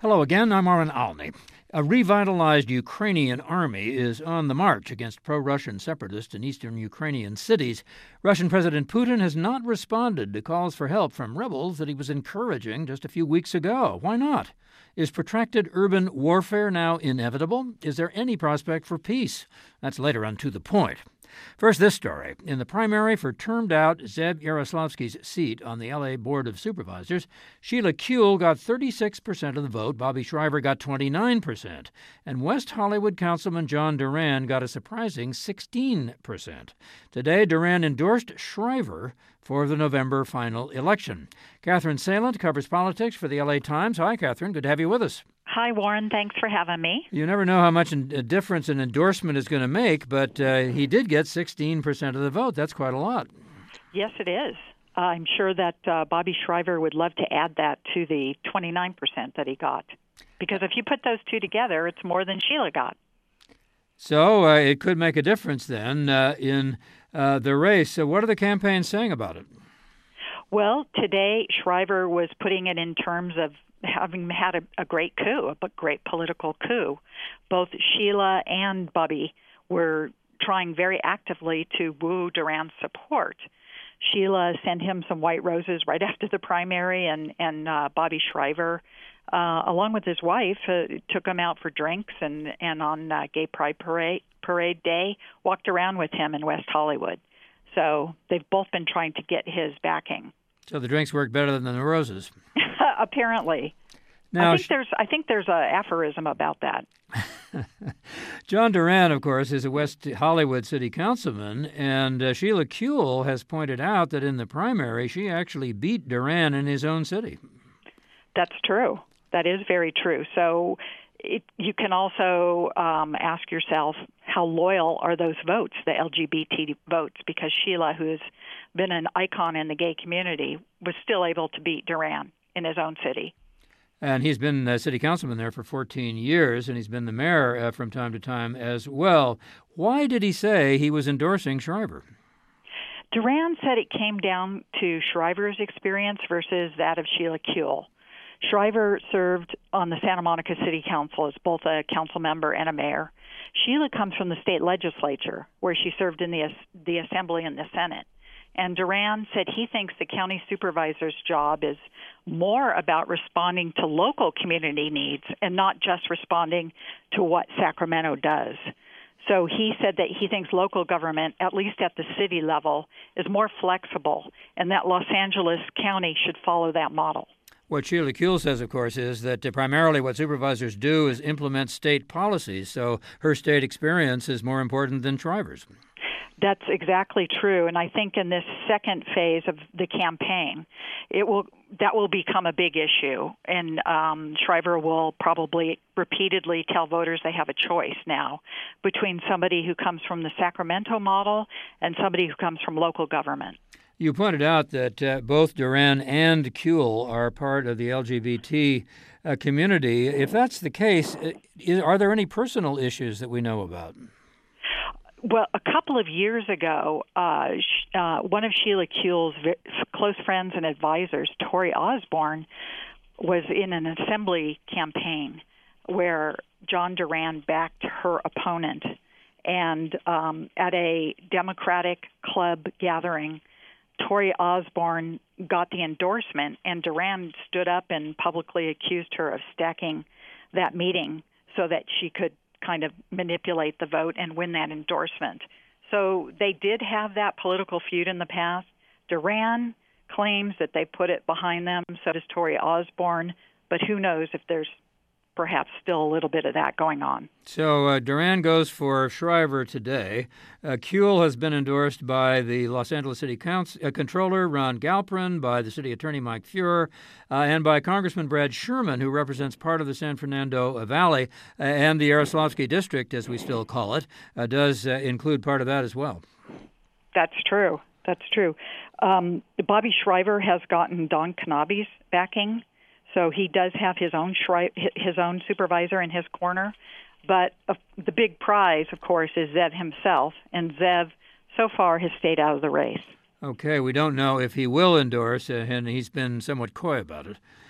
Hello again, I'm Armin Alny. A revitalized Ukrainian army is on the march against pro-Russian separatists in eastern Ukrainian cities. Russian President Putin has not responded to calls for help from rebels that he was encouraging just a few weeks ago. Why not? Is protracted urban warfare now inevitable? Is there any prospect for peace? That's later on To the Point. First, this story. In the primary for termed-out Zev Yaroslavsky's seat on the L.A. Board of Supervisors, Sheila Kuehl got 36% of the vote, Bobby Shriver got 29%, and West Hollywood Councilman John Duran got a surprising 16%. Today, Duran endorsed Shriver for the November final election. Catherine Salient covers politics for the L.A. Times. Hi, Catherine. Good to have you with us. Hi, Warren. Thanks for having me. You never know how much a difference an endorsement is going to make, but he did get 16% of the vote. That's quite a lot. Yes, it is. I'm sure that Bobby Shriver would love to add that to the 29% that he got, because if you put those two together, it's more than Sheila got. So it could make a difference then in the race. So what are the campaigns saying about it? Well, today Shriver was putting it in terms of having had a great coup, a great political coup. Both Sheila and Bobby were trying very actively to woo Duran's support. Sheila sent him some white roses right after the primary, and Bobby Shriver, along with his wife, took him out for drinks and on Gay Pride Parade Day, walked around with him in West Hollywood. So they've both been trying to get his backing. So the drinks work better than the roses. Apparently. Now, I think there's an aphorism about that. John Duran, of course, is a West Hollywood city councilman, and Sheila Kuehl has pointed out that in the primary, she actually beat Duran in his own city. That's true. That is very true. So you can also ask yourself, how loyal are those votes, the LGBT votes? Because Sheila, who has been an icon in the gay community, was still able to beat Duran in his own city. And he's been a city councilman there for 14 years, and he's been the mayor from time to time as well. Why did he say he was endorsing Shriver? Duran said it came down to Shriver's experience versus that of Sheila Kuehl. Shriver served on the Santa Monica City Council as both a council member and a mayor. Sheila comes from the state legislature, where she served in the Assembly and the Senate. And Duran said he thinks the county supervisor's job is more about responding to local community needs and not just responding to what Sacramento does. So he said that he thinks local government, at least at the city level, is more flexible, and that Los Angeles County should follow that model. What Sheila Kuehl says, of course, is that primarily what supervisors do is implement state policies, so her state experience is more important than Shriver's. That's exactly true, and I think in this second phase of the campaign, that will become a big issue, and Shriver will probably repeatedly tell voters they have a choice now between somebody who comes from the Sacramento model and somebody who comes from local government. You pointed out that both Duran and Kuehl are part of the LGBT community. If that's the case, are there any personal issues that we know about? Well, a couple of years ago, one of Sheila Kuehl's close friends and advisors, Tori Osborne, was in an assembly campaign where John Duran backed her opponent. And at a Democratic club gathering, Tori Osborne got the endorsement, and Duran stood up and publicly accused her of stacking that meeting so that she could kind of manipulate the vote and win that endorsement. So they did have that political feud in the past. Duran claims that they put it behind them, so does Tori Osborne, but who knows if there's perhaps still a little bit of that going on. So Duran goes for Shriver today. Kuehl has been endorsed by the Los Angeles City Controller Ron Galperin, by the City Attorney Mike Feuer, and by Congressman Brad Sherman, who represents part of the San Fernando Valley, and the Yaroslavsky District, as we still call it, does include part of that as well. That's true. That's true. Bobby Shriver has gotten Don Knabe's backing. So he does have his own supervisor in his corner. But the big prize, of course, is Zev himself. And Zev, so far, has stayed out of the race. Okay, we don't know if he will endorse, and he's been somewhat coy about it.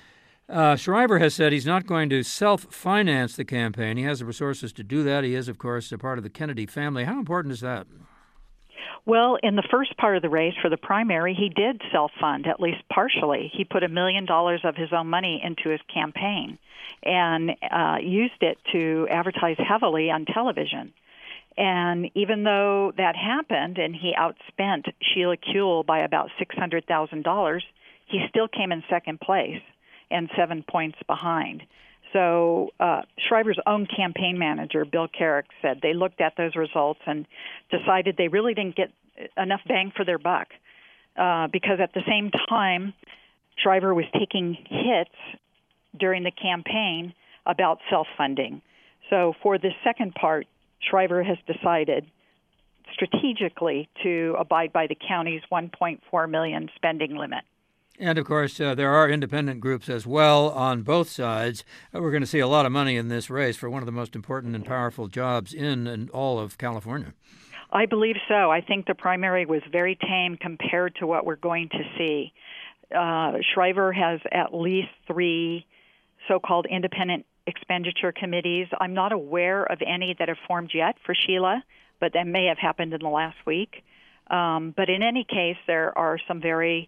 Shriver has said he's not going to self-finance the campaign. He has the resources to do that. He is, of course, a part of the Kennedy family. How important is that? Well, in the first part of the race for the primary, he did self-fund, at least partially. He put $1 million of his own money into his campaign and used it to advertise heavily on television. And even though that happened and he outspent Sheila Kuehl by about $600,000, he still came in second place and 7 points behind. So Shriver's own campaign manager, Bill Carrick, said they looked at those results and decided they really didn't get enough bang for their buck because at the same time, Shriver was taking hits during the campaign about self-funding. So for the second part, Shriver has decided strategically to abide by the county's $1.4 million spending limit. And, of course, there are independent groups as well on both sides. We're going to see a lot of money in this race for one of the most important and powerful jobs in all of California. I believe so. I think the primary was very tame compared to what we're going to see. Shriver has at least 3 so-called independent expenditure committees. I'm not aware of any that have formed yet for Sheila, but that may have happened in the last week. But in any case, there are some very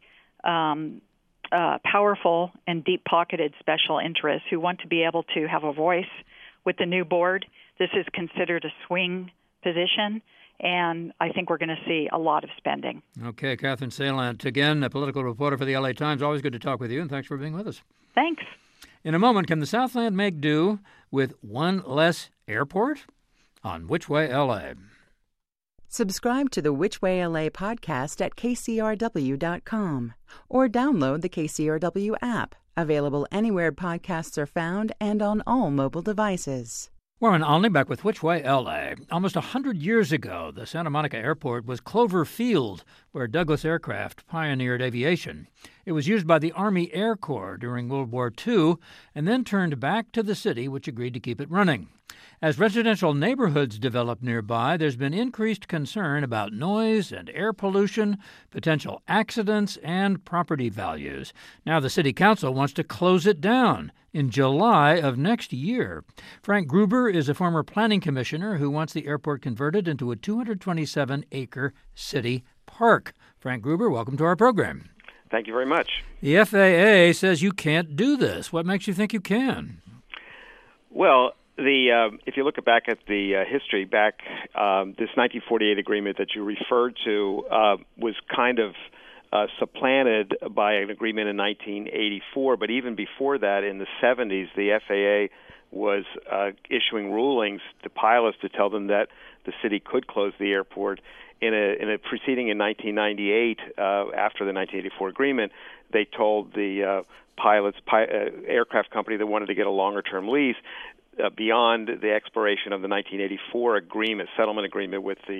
powerful and deep-pocketed special interests who want to be able to have a voice with the new board. This is considered a swing position, and I think we're going to see a lot of spending. Okay, Catherine Salant, again, a political reporter for the LA Times. Always good to talk with you, and thanks for being with us. Thanks. In a moment, can the Southland make do with one less airport? On Which Way LA. Subscribe to the Which Way LA podcast at kcrw.com or download the KCRW app, available anywhere podcasts are found and on all mobile devices. Warren Olney back with Which Way LA. Almost 100 years ago, the Santa Monica Airport was Clover Field, where Douglas Aircraft pioneered aviation. It was used by the Army Air Corps during World War II and then turned back to the city, which agreed to keep it running. As residential neighborhoods develop nearby, there's been increased concern about noise and air pollution, potential accidents, and property values. Now the city council wants to close it down in July of next year. Frank Gruber is a former planning commissioner who wants the airport converted into a 227-acre city park. Frank Gruber, welcome to our program. Thank you very much. The FAA says you can't do this. What makes you think you can? Well, if you look back at the history, this 1948 agreement that you referred to was kind of supplanted by an agreement in 1984. But even before that, in the 70s, the FAA was issuing rulings to pilots to tell them that the city could close the airport. In a proceeding in 1998, after the 1984 agreement, they told the aircraft company that wanted to get a longer-term lease beyond the expiration of the 1984 settlement agreement with the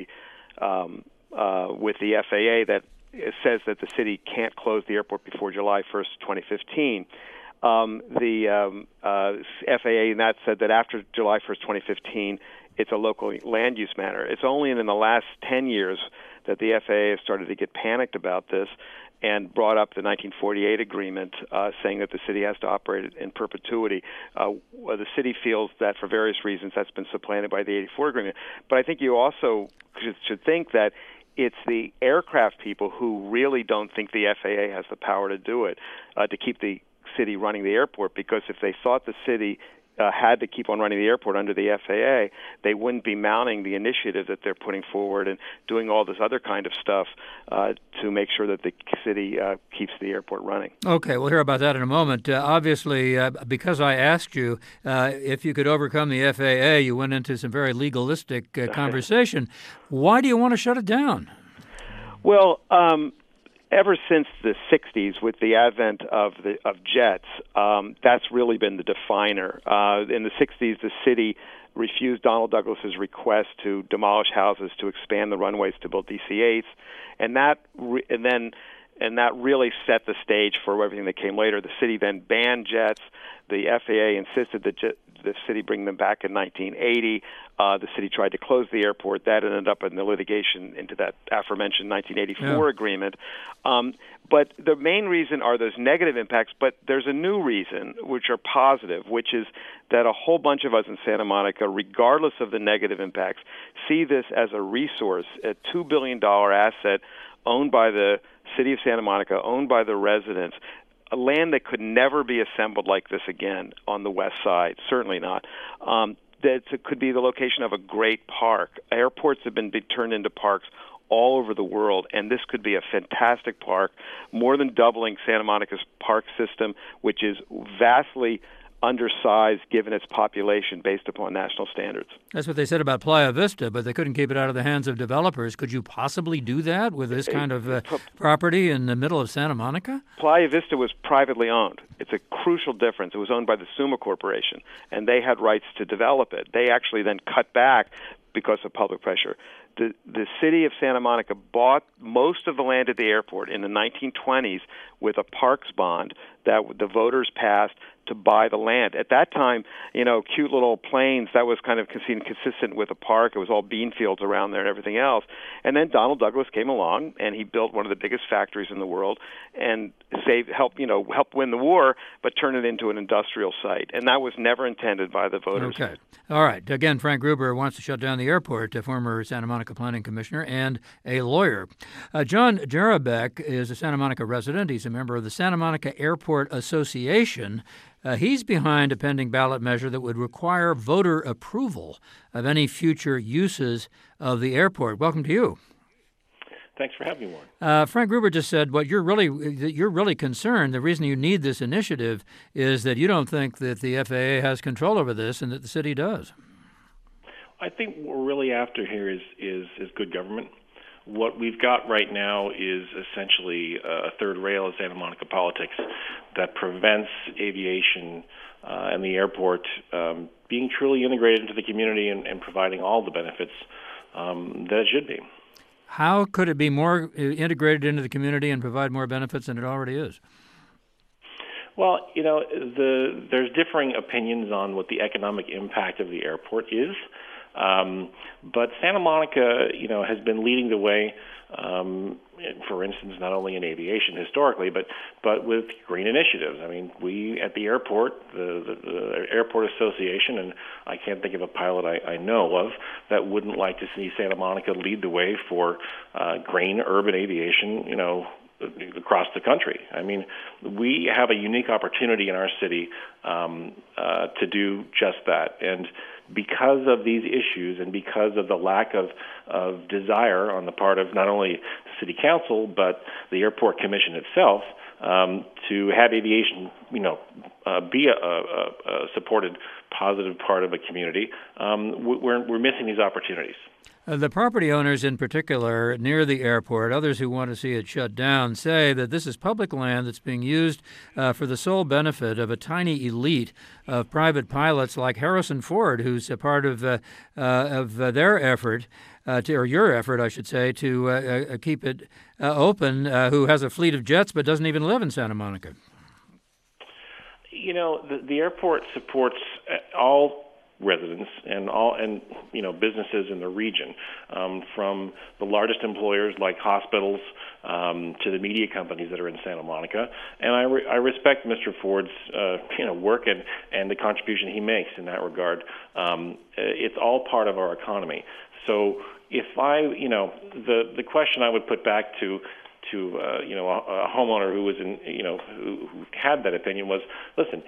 FAA that says that the city can't close the airport before July 1st, 2015. The FAA in that said that after July 1st, 2015, it's a local land use matter. It's only in the last 10 years that the FAA has started to get panicked about this and brought up the 1948 agreement saying that the city has to operate in perpetuity. The city feels that for various reasons that's been supplanted by the 84 agreement. But I think you also should think that it's the aircraft people who really don't think the FAA has the power to do it, to keep the city running the airport, because if they thought the city had to keep on running the airport under the FAA, they wouldn't be mounting the initiative that they're putting forward and doing all this other kind of stuff to make sure that the city keeps the airport running. Okay, we'll hear about that in a moment. Obviously, because I asked you if you could overcome the FAA, you went into some very legalistic conversation. Why do you want to shut it down? Well, ever since the 60s, with the advent of jets, that's really been the definer. In the 60s, the city refused Donald Douglas's request to demolish houses to expand the runways to build DC-8s, and then and that really set the stage for everything that came later. The city then banned jets. The FAA insisted that the city bring them back in 1980. The city tried to close the airport. That ended up in the litigation into that aforementioned 1984 agreement. But the main reason are those negative impacts, but there's a new reason, which are positive, which is that a whole bunch of us in Santa Monica, regardless of the negative impacts, see this as a resource, a $2 billion asset owned by the city of Santa Monica, owned by the residents, a land that could never be assembled like this again on the west side, certainly not. That it could be the location of a great park. Airports have been turned into parks all over the world, and this could be a fantastic park, more than doubling Santa Monica's park system, which is vastly undersized given its population based upon national standards. That's what they said about Playa Vista, but they couldn't keep it out of the hands of developers. Could you possibly do that with this kind of property in the middle of Santa Monica? Playa Vista was privately owned. It's a crucial difference. It was owned by the Suma Corporation, and they had rights to develop it. They actually then cut back because of public pressure. The city of Santa Monica bought most of the land at the airport in the 1920s with a parks bond that the voters passed to buy the land. At that time, cute little plains, that was kind of consistent with a park. It was all bean fields around there and everything else. And then Donald Douglas came along, and he built one of the biggest factories in the world and helped win the war, but turn it into an industrial site. And that was never intended by the voters. Okay. All right. Again, Frank Gruber wants to shut down the airport, a former Santa Monica Planning Commissioner and a lawyer. John Jarabek is a Santa Monica resident. He's a member of the Santa Monica Airport Association. He's behind a pending ballot measure that would require voter approval of any future uses of the airport. Welcome to you. Thanks for having me, Warren. Frank Gruber just said you're really concerned. The reason you need this initiative is that you don't think that the FAA has control over this and that the city does. I think what we're really after here is good government. What we've got right now is essentially a third rail of Santa Monica politics that prevents aviation and the airport being truly integrated into the community and providing all the benefits that it should be. How could it be more integrated into the community and provide more benefits than it already is? Well, there's differing opinions on what the economic impact of the airport is. But Santa Monica, has been leading the way, for instance, not only in aviation historically, but with green initiatives. I mean, we at the airport, the Airport Association, and I can't think of a pilot I know of that wouldn't like to see Santa Monica lead the way for green urban aviation, across the country. I mean, we have a unique opportunity in our city to do just that. And because of these issues and because of the lack of desire on the part of not only the City Council but the Airport Commission itself to have aviation, be a supported, positive part of a community, we're missing these opportunities. The property owners in particular near the airport, others who want to see it shut down, say that this is public land that's being used for the sole benefit of a tiny elite of private pilots like Harrison Ford, who's a part of their effort, or your effort, I should say, to keep it open, who has a fleet of jets but doesn't even live in Santa Monica. The airport supports all residents and businesses in the region, from the largest employers like hospitals to the media companies that are in Santa Monica. And I respect Mr. Ford's work and the contribution he makes in that regard. It's all part of our economy. So if the question I would put back to a homeowner who was who had that opinion was, listen,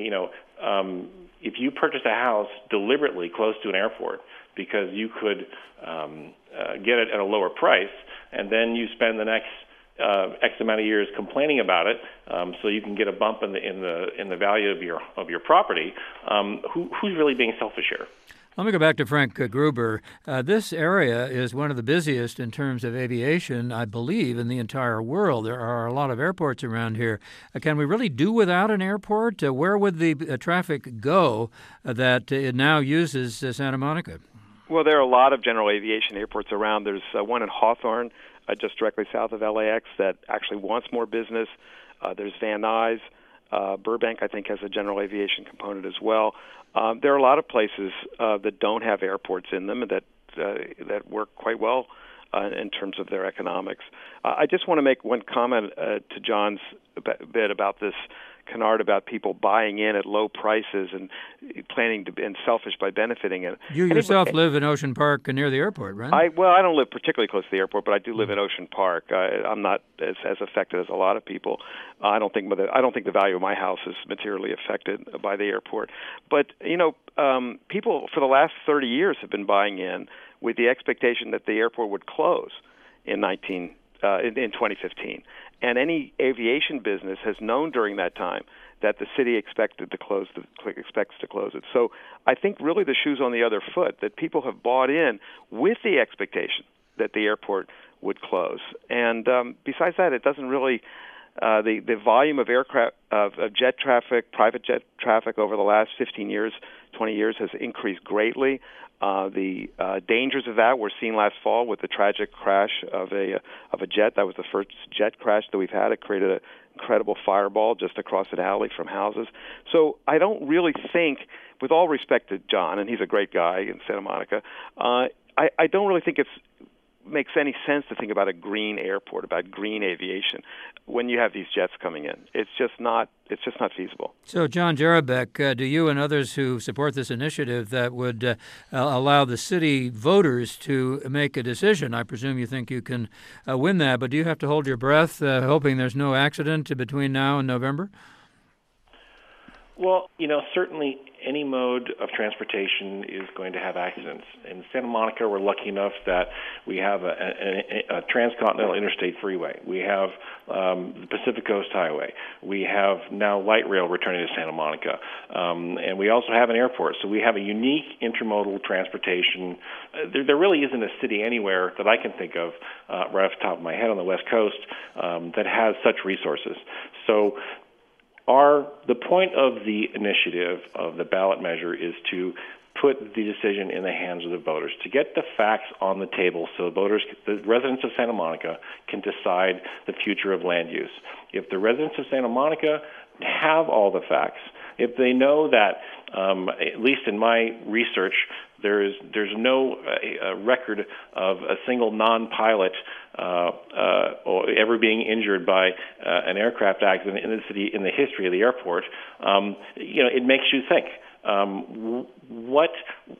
if you purchase a house deliberately close to an airport because you could get it at a lower price, and then you spend the next X amount of years complaining about it, so you can get a bump in the value of your property, who's really being selfish here? Let me go back to Frank Gruber. This area is one of the busiest in terms of aviation, I believe, in the entire world. There are a lot of airports around here. Can we really do without an airport? Where would the traffic go that it now uses Santa Monica? Well, there are a lot of general aviation airports around. There's one in Hawthorne, just directly south of LAX that actually wants more business. There's Van Nuys. Burbank, I think, has a general aviation component as well. There are a lot of places that don't have airports in them that work quite well in terms of their economics. I just want to make one comment to John's bit about this canard about people buying in at low prices and planning to be selfish by benefiting it. You yourself live in Ocean Park near the airport, right? I don't live particularly close to the airport, but I do live in Ocean Park. I'm not as affected as a lot of people. I don't think the value of my house is materially affected by the airport. But people for the last 30 years have been buying in with the expectation that the airport would close in 2015. And any aviation business has known during that time that the city expects to close it. So I think really the shoe's on the other foot, that people have bought in with the expectation that the airport would close. And besides that, it doesn't really the volume of aircraft of jet traffic, private jet traffic over the last 15 years, 20 years has increased greatly. The dangers of that were seen last fall with the tragic crash of a jet. That was the first jet crash that we've had. It created an incredible fireball just across an alley from houses. So I don't really think, with all respect to John, and he's a great guy in Santa Monica, I don't really think makes any sense to think about a green airport, about green aviation, when you have these jets coming in. It's just not feasible. So, John Jarabek, do you and others who support this initiative that would allow the city voters to make a decision, I presume you think you can win that, but do you have to hold your breath, hoping there's no accident between now and November? Well, certainly any mode of transportation is going to have accidents. In Santa Monica, we're lucky enough that we have a transcontinental interstate freeway. We have the Pacific Coast Highway. We have now light rail returning to Santa Monica. And we also have an airport. So we have a unique intermodal transportation. There really isn't a city anywhere that I can think of right off the top of my head on the West Coast that has such resources. So the point of the initiative of the ballot measure is to put the decision in the hands of the voters, to get the facts on the table so the residents of Santa Monica can decide the future of land use. If the residents of Santa Monica have all the facts, if they know that, at least in my research, there's no record of a single non-pilot or ever being injured by an aircraft accident in the city in the history of the airport. It makes you think. What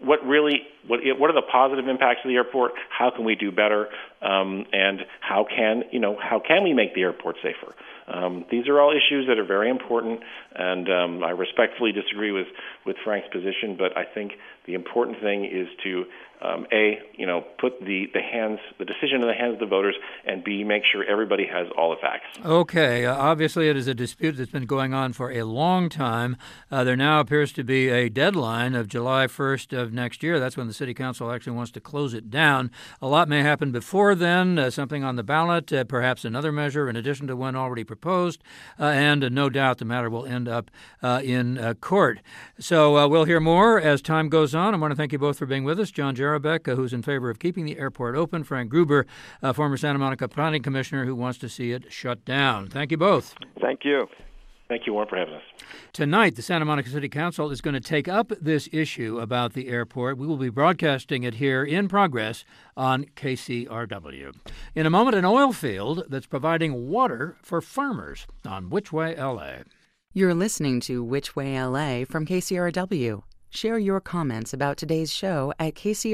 are the positive impacts of the airport? How can we do better? And how can we make the airport safer? These are all issues that are very important, and I respectfully disagree with Frank's position, but I think the important thing is to put the decision in the hands of the voters, and B, make sure everybody has all the facts. Okay. Obviously, it is a dispute that's been going on for a long time. There now appears to be a deadline of July 1st of next year. That's when the City Council actually wants to close it down. A lot may happen before then, something on the ballot, perhaps another measure in addition to one already proposed, and no doubt the matter will end up in court. So we'll hear more as time goes on. I want to thank you both for being with us. John Jarabek, who's in favor of keeping the airport open. Frank Gruber, former Santa Monica Planning Commissioner, who wants to see it shut down. Thank you both. Thank you. Thank you, Warren, for having us. Tonight, the Santa Monica City Council is going to take up this issue about the airport. We will be broadcasting it here in progress on KCRW. In a moment, an oil field that's providing water for farmers on Which Way LA. You're listening to Which Way LA from KCRW. Share your comments about today's show at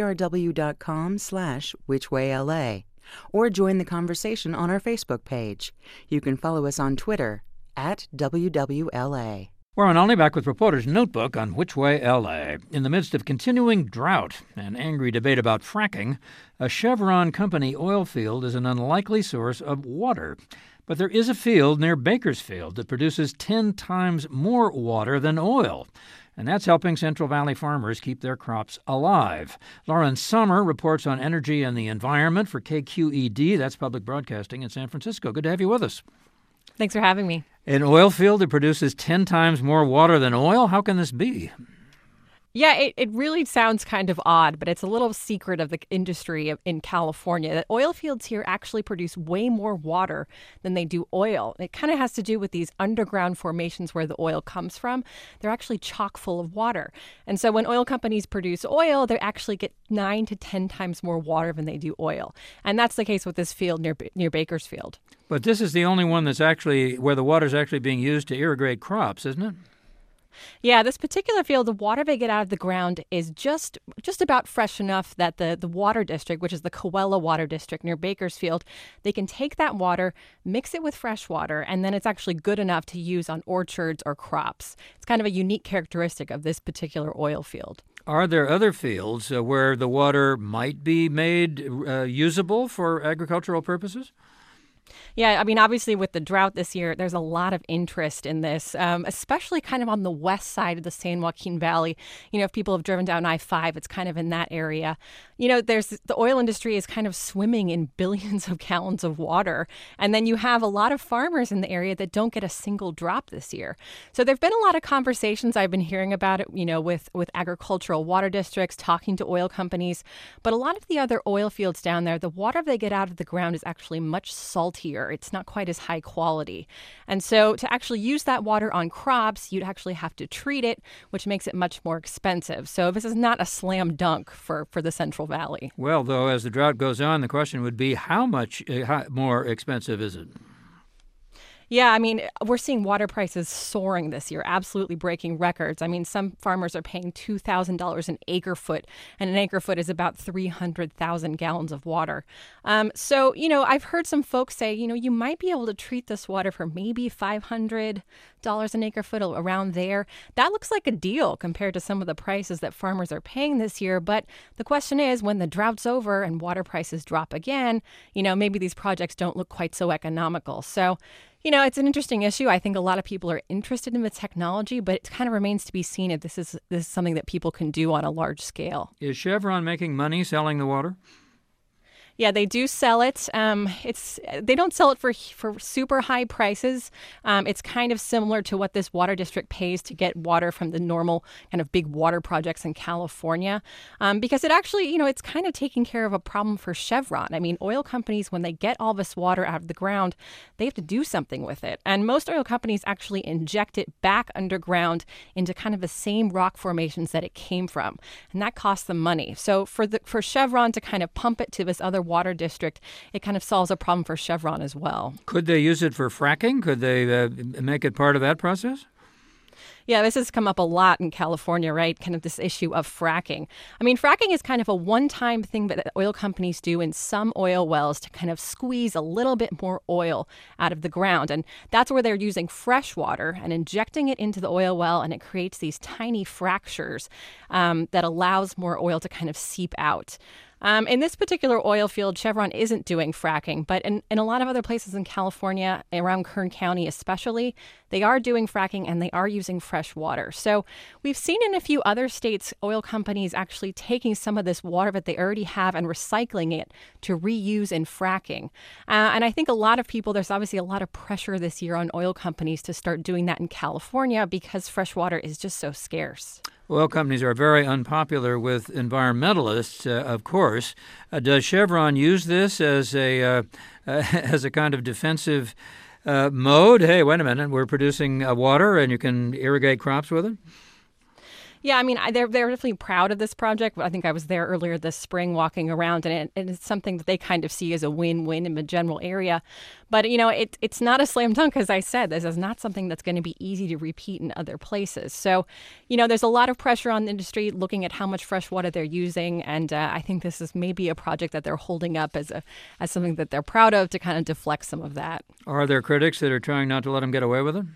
kcrw.com/whichwayla or join the conversation on our Facebook page. You can follow us on Twitter @WWLA. We're on Olney back with Reporter's Notebook on Which Way LA. In the midst of continuing drought and angry debate about fracking, a Chevron company oil field is an unlikely source of water. But there is a field near Bakersfield that produces 10 times more water than oil. And that's helping Central Valley farmers keep their crops alive. Lauren Sommer reports on energy and the environment for KQED. That's public broadcasting in San Francisco. Good to have you with us. Thanks for having me. An oil field that produces 10 times more water than oil? How can this be? Yeah, it really sounds kind of odd, but it's a little secret of the industry in California that oil fields here actually produce way more water than they do oil. It kind of has to do with these underground formations where the oil comes from. They're actually chock full of water. And so when oil companies produce oil, they actually get 9 to 10 times more water than they do oil. And that's the case with this field near Bakersfield. But this is the only one that's actually where the water's actually being used to irrigate crops, isn't it? Yeah, this particular field, the water they get out of the ground is just about fresh enough that the water district, which is the Coella Water District near Bakersfield, they can take that water, mix it with fresh water, and then it's actually good enough to use on orchards or crops. It's kind of a unique characteristic of this particular oil field. Are there other fields where the water might be made usable for agricultural purposes? Yeah, I mean, obviously with the drought this year, there's a lot of interest in this, especially kind of on the west side of the San Joaquin Valley. You know, if people have driven down I-5, it's kind of in that area. You know, the oil industry is kind of swimming in billions of gallons of water. And then you have a lot of farmers in the area that don't get a single drop this year. So there've been a lot of conversations I've been hearing about it, you know, with agricultural water districts, talking to oil companies. But a lot of the other oil fields down there, the water they get out of the ground is actually much saltier. It's not quite as high quality. And so to actually use that water on crops, you'd actually have to treat it, which makes it much more expensive. So this is not a slam dunk for the Central Valley. Well, though, as the drought goes on, the question would be how much more expensive is it? Yeah, I mean, we're seeing water prices soaring this year, absolutely breaking records. I mean, some farmers are paying $2,000 an acre foot, and an acre foot is about 300,000 gallons of water. So, you know, I've heard some folks say, you know, you might be able to treat this water for maybe $500 an acre foot, around there. That looks like a deal compared to some of the prices that farmers are paying this year. But the question is, when the drought's over and water prices drop again, you know, maybe these projects don't look quite so economical. So, you know, it's an interesting issue. I think a lot of people are interested in the technology, but it kind of remains to be seen if this is something that people can do on a large scale. Is Chevron making money selling the water? Yeah, they do sell it. They don't sell it for super high prices. It's kind of similar to what this water district pays to get water from the normal kind of big water projects in California, because it actually, you know, it's kind of taking care of a problem for Chevron. I mean, oil companies, when they get all this water out of the ground, they have to do something with it. And most oil companies actually inject it back underground into kind of the same rock formations that it came from. And that costs them money. So for Chevron to kind of pump it to this other water district, it kind of solves a problem for Chevron as well. Could they use it for fracking? Could they make it part of that process? Yeah, this has come up a lot in California, right? Kind of this issue of fracking. I mean, fracking is kind of a one-time thing that oil companies do in some oil wells to kind of squeeze a little bit more oil out of the ground. And that's where they're using fresh water and injecting it into the oil well, and it creates these tiny fractures that allows more oil to kind of seep out. In this particular oil field, Chevron isn't doing fracking, but in a lot of other places in California, around Kern County especially, they are doing fracking and they are using fresh water. So we've seen in a few other states, oil companies actually taking some of this water that they already have and recycling it to reuse in fracking. And I think a lot of people, there's obviously a lot of pressure this year on oil companies to start doing that in California because fresh water is just so scarce. Oil companies are very unpopular with environmentalists, of course. Does Chevron use this as a kind of defensive mode? Hey, wait a minute, we're producing water and you can irrigate crops with it? Yeah, I mean, they're definitely proud of this project. I think I was there earlier this spring walking around, and it's something that they kind of see as a win-win in the general area. But, you know, it's not a slam dunk, as I said. This is not something that's going to be easy to repeat in other places. So, you know, there's a lot of pressure on the industry looking at how much fresh water they're using, and I think this is maybe a project that they're holding up as something that they're proud of to kind of deflect some of that. Are there critics that are trying not to let them get away with it?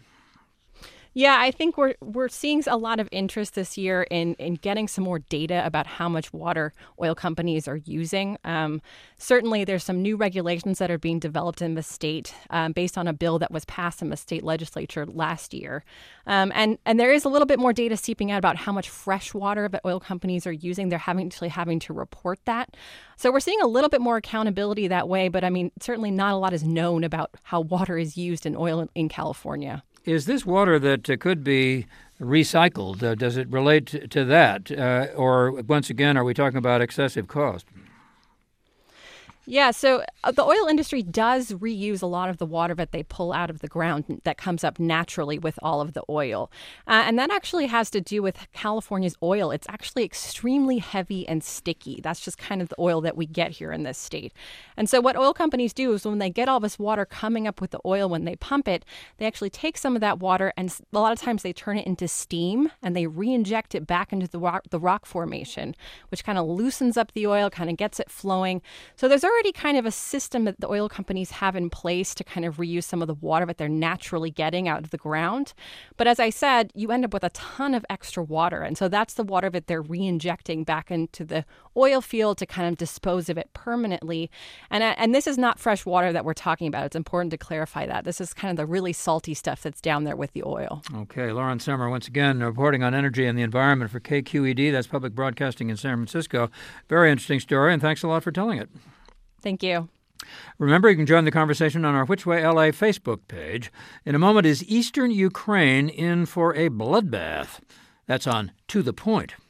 Yeah, I think we're seeing a lot of interest this year in getting some more data about how much water oil companies are using. Certainly, there's some new regulations that are being developed in the state based on a bill that was passed in the state legislature last year. And there is a little bit more data seeping out about how much fresh water that oil companies are using. They're having to report that. So we're seeing a little bit more accountability that way. But I mean, certainly not a lot is known about how water is used in oil in California. Is this water that could be recycled. Does it relate to that? Or once again, are we talking about excessive cost? Yeah, so the oil industry does reuse a lot of the water that they pull out of the ground that comes up naturally with all of the oil. And that actually has to do with California's oil. It's actually extremely heavy and sticky. That's just kind of the oil that we get here in this state. And so what oil companies do is when they get all this water coming up with the oil, when they pump it, they actually take some of that water and a lot of times they turn it into steam and they re-inject it back into the rock formation, which kind of loosens up the oil, kind of gets it flowing. So there's already kind of a system that the oil companies have in place to kind of reuse some of the water that they're naturally getting out of the ground. But as I said, you end up with a ton of extra water. And so that's the water that they're re-injecting back into the oil field to kind of dispose of it permanently. And this is not fresh water that we're talking about. It's important to clarify that. This is kind of the really salty stuff that's down there with the oil. Okay, Lauren Sommer, once again, reporting on energy and the environment for KQED. That's Public Broadcasting in San Francisco. Very interesting story, and thanks a lot for telling it. Thank you. Remember, you can join the conversation on our Which Way LA Facebook page. In a moment, is Eastern Ukraine in for a bloodbath? That's on To the Point.